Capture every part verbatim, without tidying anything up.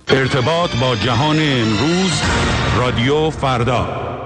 ارتباط با جهان امروز، رادیو فردا.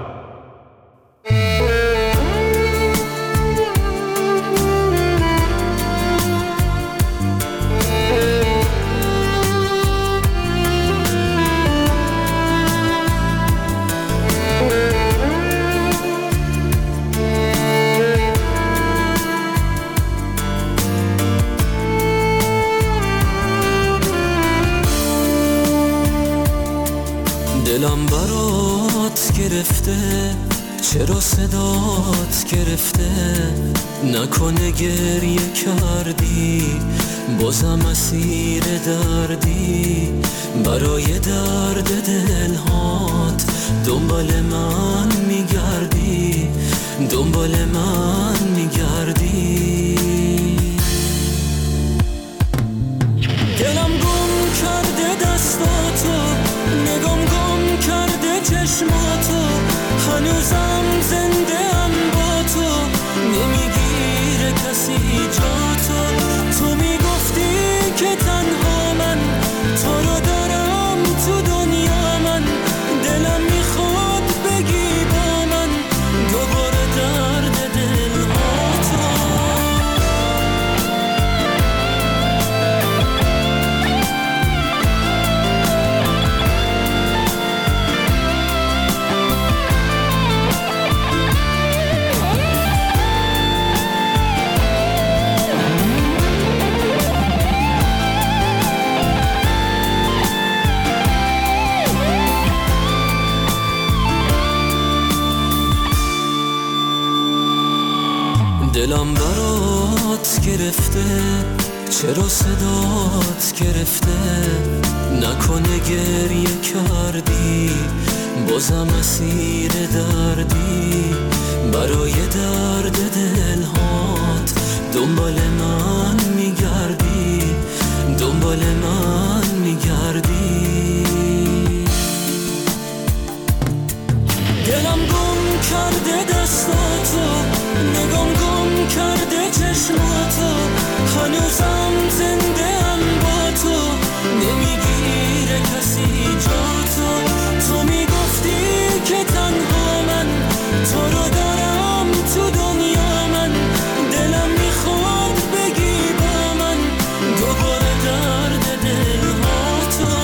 دلم برات گرفته، چرا صدات گرفته؟ نکنه گریه کردی، بازم اسیر دردی. برای درد دلهات دنبال من میگردی، دنبال من میگردی. دلم گم کرده دستاتو، نگام گم کرده چشماتو، هنوزم زنده ام با تو، نمیگیره کسی جاتو. تو میگفتی که تنها من تو رو دارم تو دنیا، من دلم میخواد بگی با من دوباره درد دلهاتو. دلم برات گرفته، چرا صدات گرفته؟ نکنه گریه کردی، بازم اسیر دردی. برای درد دلهات دنبال من میگردی، دنبال من میگردی. دلم گم کرده دستاتو، نگام گم کرده چشماتو، هنوزم زنده ام با تو، نمیگیره کسی جاتو. تو میگفتی که تنها من تو رو دارم تو دنیا، من دلم میخواد بگی با من دوباره درد دلهاتو.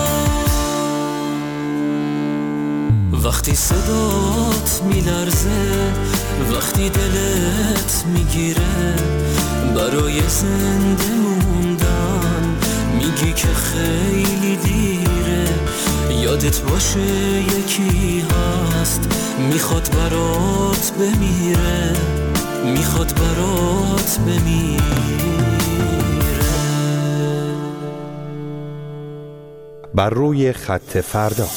وقتی صدات میلرزه، وقتی دلت میگیره، برای زنده موندن میگی که خیلی دیره. یادت باشه یکی هست میخواد برات بمیره، میخواد برات بمیره. بر روی خط فردا.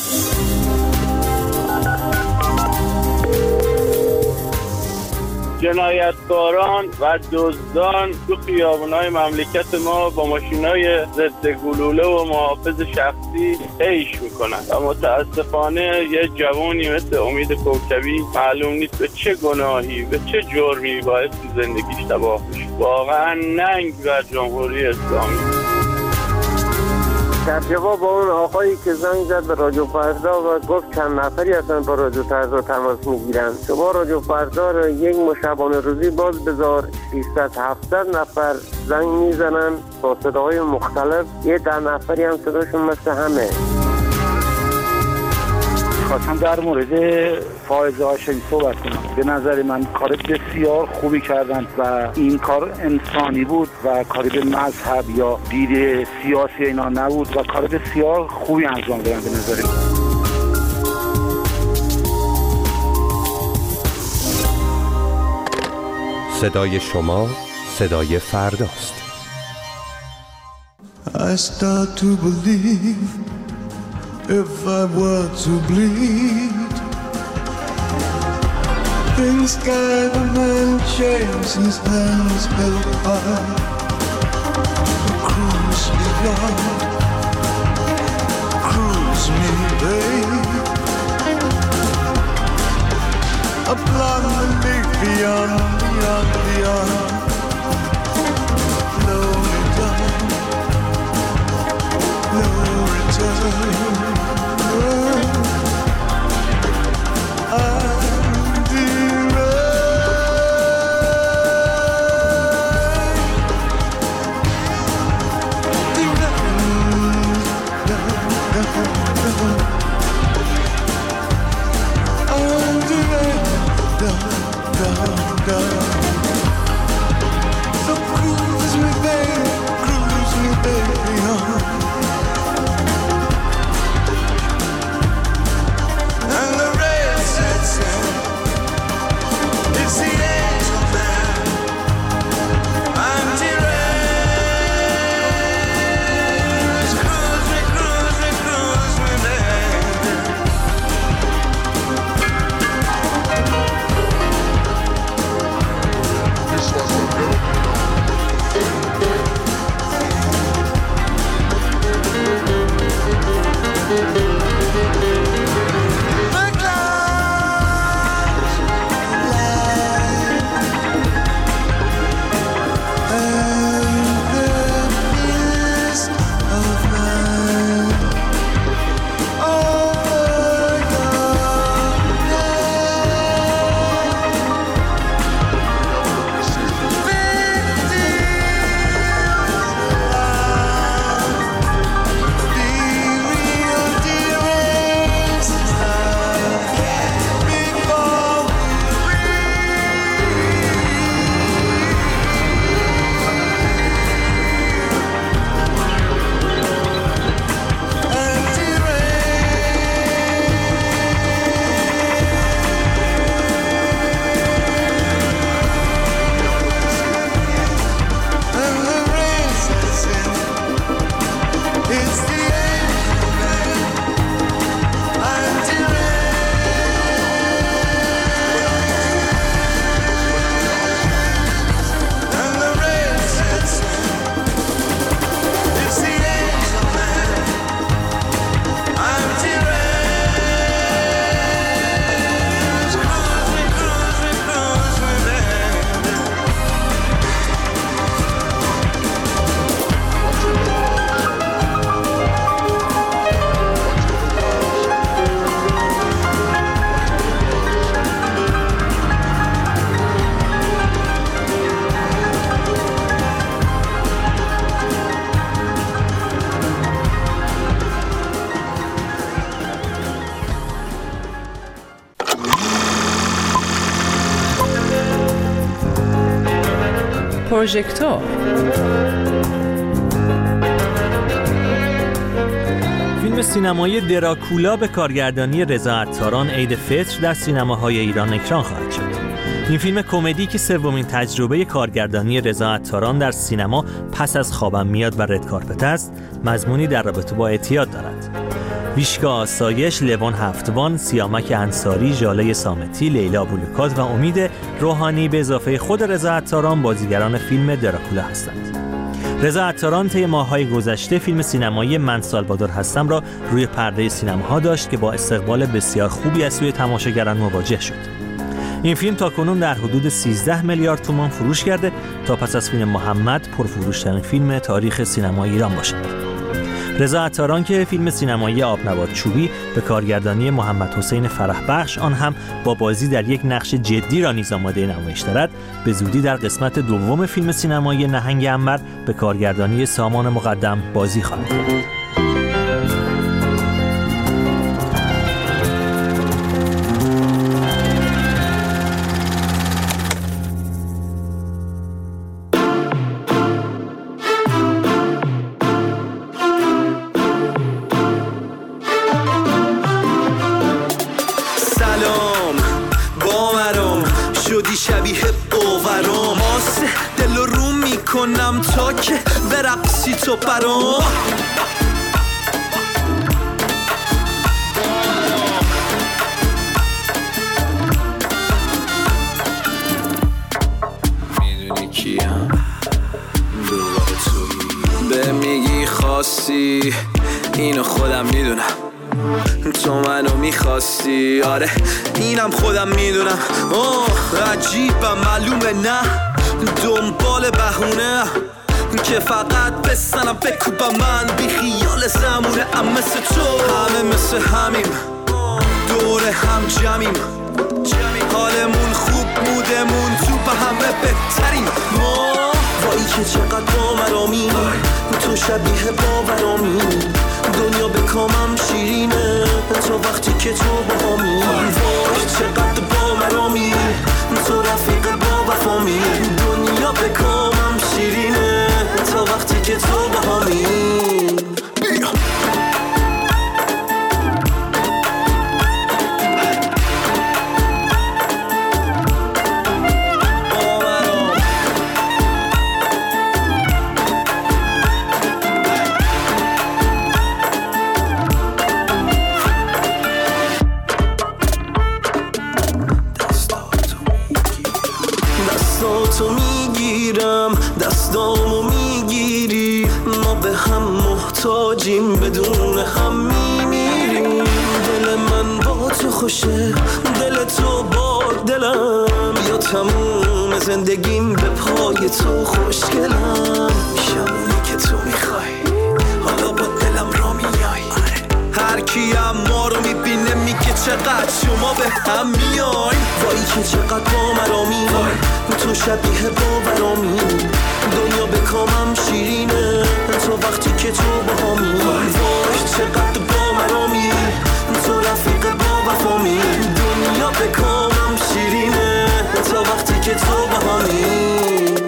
جنایتکاران و دزدان تو خیابونای مملکت ما با ماشینای ضد گلوله و محافظ شخصی عیش میکنن و متاسفانه یه جوانی مثل امید کوکبی معلوم نیست به چه گناهی، به چه جرمی باعث زندگیش تباه بشه. واقعا ننگ بر جمهوری اسلامی. در جواب با اون آقایی که زنگ زد به رادیو فردا و گفت چند نفری اصلا با رادیو فردا تماس میگیرن، شما رادیو فردا رو یک مشابهانه روزی باز بذار، ششصد هفتصد نفر زنگ میزنن با صداهای مختلف، یه ده نفری هم صداشون مثل همه. خواستم در مورد فائزه هاشمی صحبت کنم. به نظر من کار بسیار خوبی کردن و این کار انسانی بود و کاری به مذهب یا دید سیاسی اینا نبود و کار بسیار خوبی انجام دادن به نظر من. صدای شما صدای فرداست. I start to believe if I were to bleed, things kind of man changes his hands held high. Cruise me, Lord, cruise me, babe. Upon the lake beyond, beyond, beyond. No return, no return. پروژکتور. فیلم سینمایی دراکولا به کارگردانی رضا عطاران عید فطر در سینماهای ایران اکران خواهد شد. این فیلم کمدی که سومین تجربه کارگردانی رضا عطاران در سینما پس از خوابم میاد و رد کارپت است، مضمونی در رابطه با اعتیاد دارد. ویشکا آسایش، لوان هفتوان، سیامک انصاری، ژاله صامتی، لیلا بولوکات و امید روحانی به اضافه خود رضا عطاران بازیگران فیلم دراکولا هستند. رضا عطاران طی ماه‌های گذشته فیلم سینمایی من سالوادور هستم را روی پرده سینماها داشت که با استقبال بسیار خوبی از سوی تماشاگران مواجه شد. این فیلم تاکنون در حدود سیزده میلیارد تومان فروش کرده تا پس از فیلم محمد پرفروش‌ترین فیلم تاریخ سینما ایران باشد. رضا عطاران که فیلم سینمایی آبنبات چوبی به کارگردانی محمد حسین فرح بخش، آن هم با بازی در یک نقش جدی را نیز آماده نمایش دارد، به زودی در قسمت دوم فیلم سینمایی نهنگ عنبر به کارگردانی سامان مقدم بازی خواهد کرد. شبیه باورام آسه دل رو میکنم تا که برقصی تو برام. میدونی کیم دوباره تویی به میگی خاصی اینو خودم میدونم تو منو میخواستی، آره اینم خودم میدونم. آه عجیبم معلومه نه دنبال بهونه که فقط بسنم بکوبم من بی خیال زمونه. ام مثل تو همه مثل همیم دور هم جمعیم، حالمون خوب مودمون تو به همه بهتریم. ما وایی که چقدر باورامی تو شبیه باورامی، دنیا به کامم شیرینه تو وقتی که تو با همی. وای چقدر باورامی تو رفیق با وفامی، دنیا به کامم شیرینه تو وقتی که تو با همی. دستاتو میگیرم دستامو میگیری، ما به هم محتاجیم بدون هم میمیریم. دل من با تو خوشه دل تو با دلم، یا تموم زندگیم به پای تو خوشگلم. شمونی که تو میخوای حالا با دلم را میای، هر کی هم ما رو میبینه میگه چقدر شما به هم میای. وایی که چقدر با مرامی تو شبیه باورامی، دنیا به کامم شیرینه تو وقتی که تو با همی. وای چقدر با مرامی تو رفیق با وفامی، دنیا به کامم شیرینه تو وقتی که تو با همی.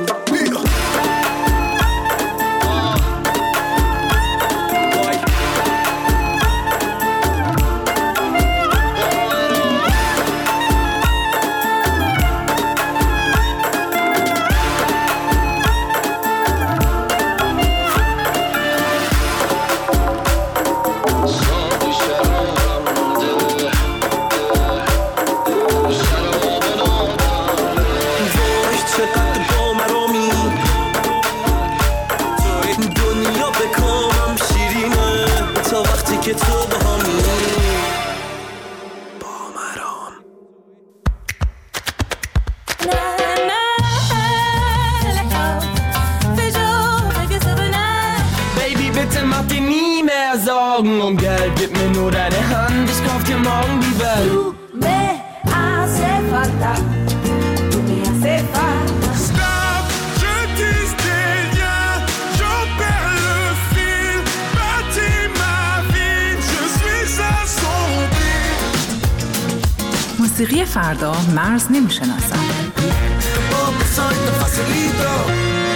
Um Geld, gib mir nur deine Hand, ich kauf dir morgen die Welt. Du me hace falta, tu me hace falta. Stop, je tisse des liens, j'en perds le fil. Bâtis ma vie, je suis assombri. موسیقی فردا مرز نمیشناسد.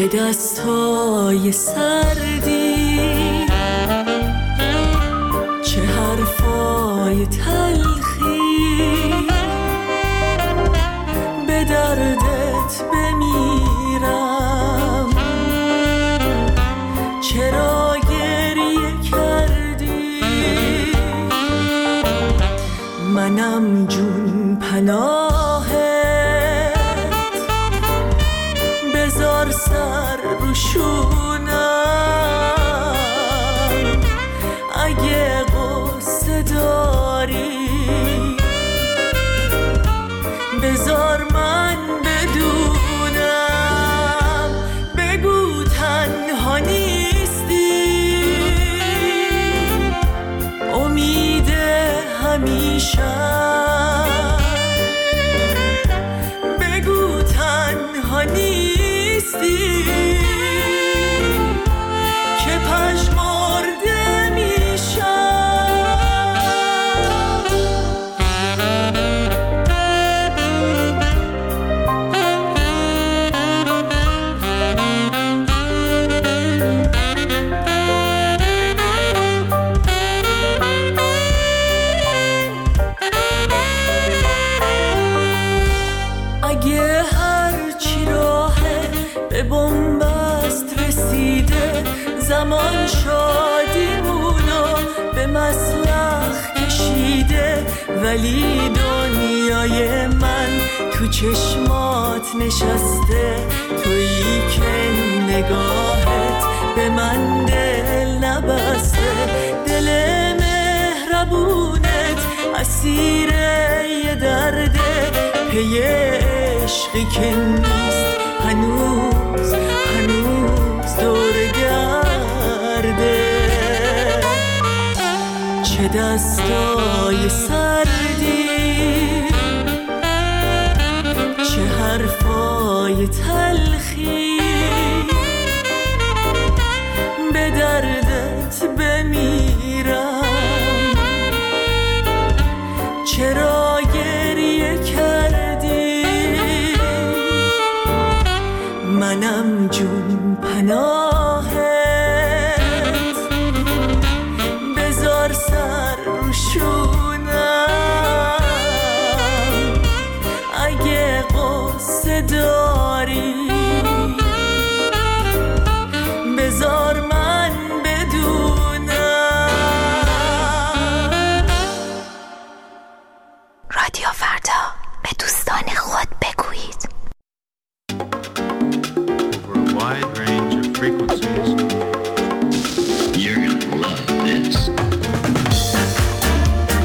دستای سردی، چه حرفای تلخی، به دردت بمیرم. چرا گریه کردی؟ منم جون پناهت، بذار سر رو شونم. اگه قصه داری بذار من بدونم. بگو تنها نیستی، امید همیشه. بگو تنها نیستی که پژمرده میشم. اگه هرچی راهه به بنبست رسیده، زمان شادیمونو به مسلخ کشیده، ولی دنیای من تو چشمات نشسته. تویی که نگاهت به من دل نبسته. دل مهربونت اسیر یه درده، پی عشقی که نیست هنوز هنوز دور گرده. چه دستای سردی، چه حرفای تلخی، به دردت بمیرم. چرا گریه کردی؟ منم جون پناهت، بذار سر رو شونم. اگه قصه داری بذار من بدونم. رادیو فردا، به دوستان خود بگویید. Wide range of frequencies. You're gonna love this.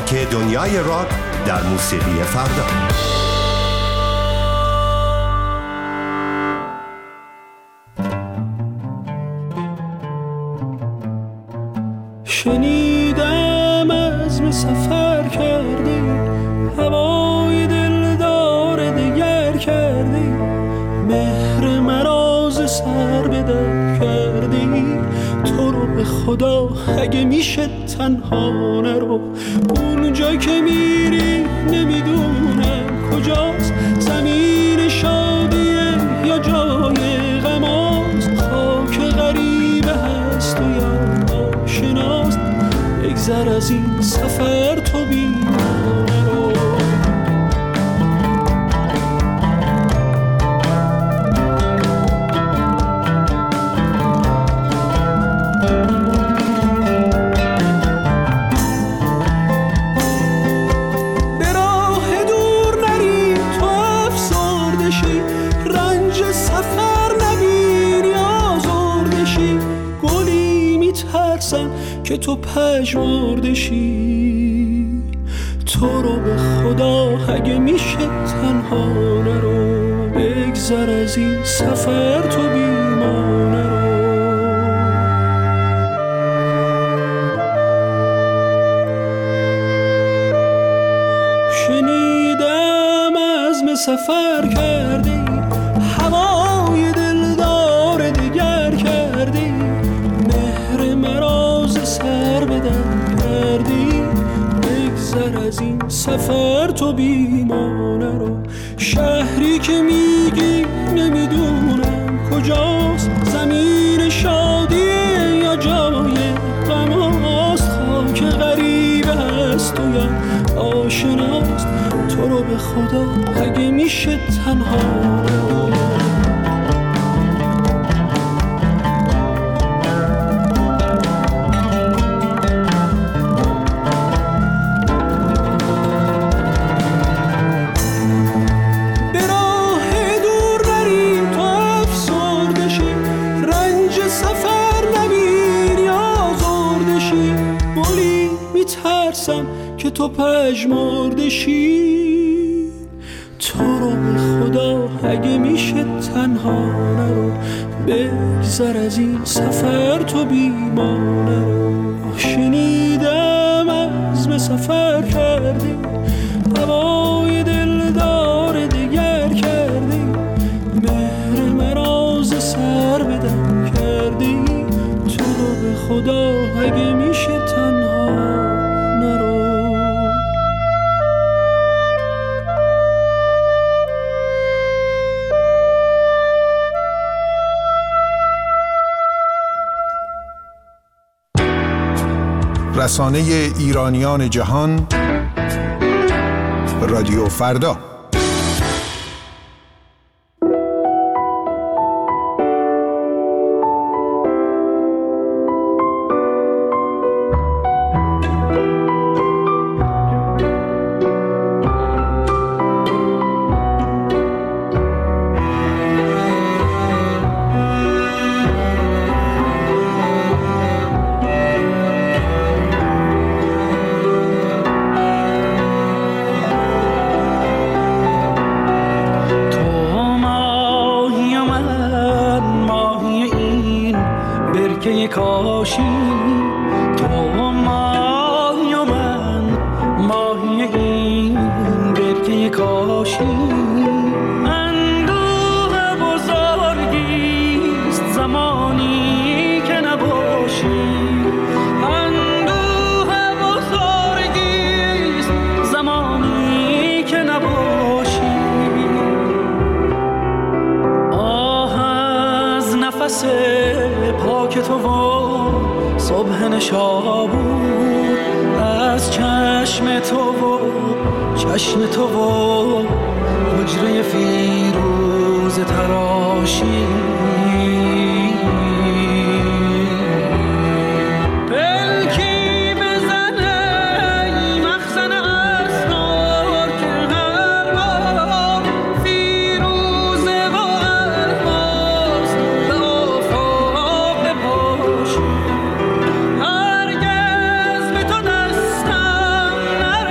که دنیای راک در موسیقی فردا. شنیدم عزم سفر کردی، هوای دلدار دگر کردی، مهر مراز سر به در کردی. تو رو به خدا اگه میشه تنها نرو، اونجا که میری نمیدونم کجاست، زمین شادیه یا جای غماست، خاک غریبه هست و یا آشناست. بگذر از این سفر تو بیمانه رو. به راه دور نری تو افسرده شی، رنج سفر نبینی آزرده شی. گلی میترسم که تو پژمرده شی، تو رو به خدا اگه میشه تنها نرو. بگذر از این سفر تو بیمانه رو. شنیدم عزم سفر کردی، هوای دلدار دگر کردی، مهر مراز سر به در کردی. بگذر از این سفر تو بیمانه رو. شهری که میگی نمیدونم کجاست، زمین شادیه یا جای غماست، خاک غریبه هست و یا آشناست. تو رو به خدا اگه میشه تنها نرو. که تو پژمرده شی، تو رو به خدا اگه میشه تنها نرو. بگذر از این سفر تو بیمانه رو. شنیدم عزم سفر کردی، هوای دلدار دگر کردی، مهر مراز سر به در کردی. تو رو به خدا اگه میشه تنها نرو. رسانه ایرانیان جهان، رادیو فردا. چشم تو و حجره فیروز تراشی، پلکی بزنه ای مخزن اسرار که هر بار فیروزه و الماس به آفاق بپاشی. هرگز به تو دستم نرسید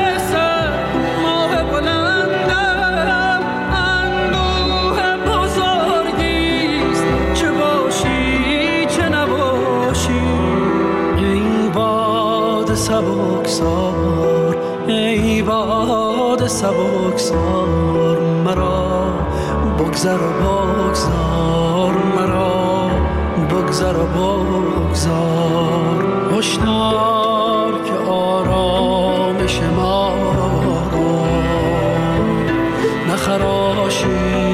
باد سبکسار مرا بگذر و بگذار مرا بگذر و بگذار هشدار که آرامش ما را نخراشی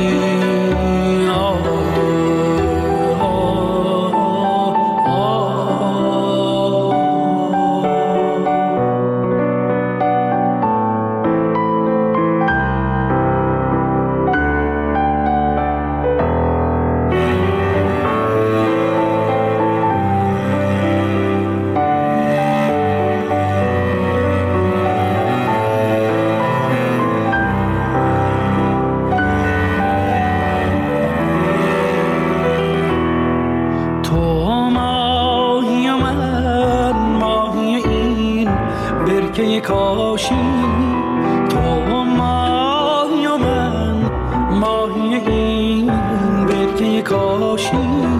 کاشی تو ماهی و من ماهی این برکه کاشی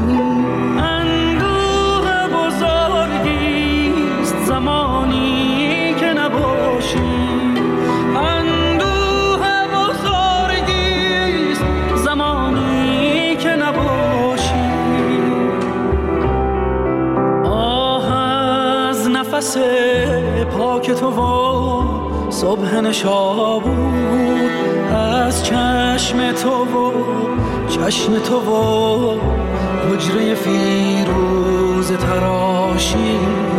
اندوه بزرگیست زمانی که نباشی اندوه بزرگیست زمانی که نباشی آه از نفس پاک تو و صبح نشابود از چشم تو و چشم تو و حجره فیروز تراشی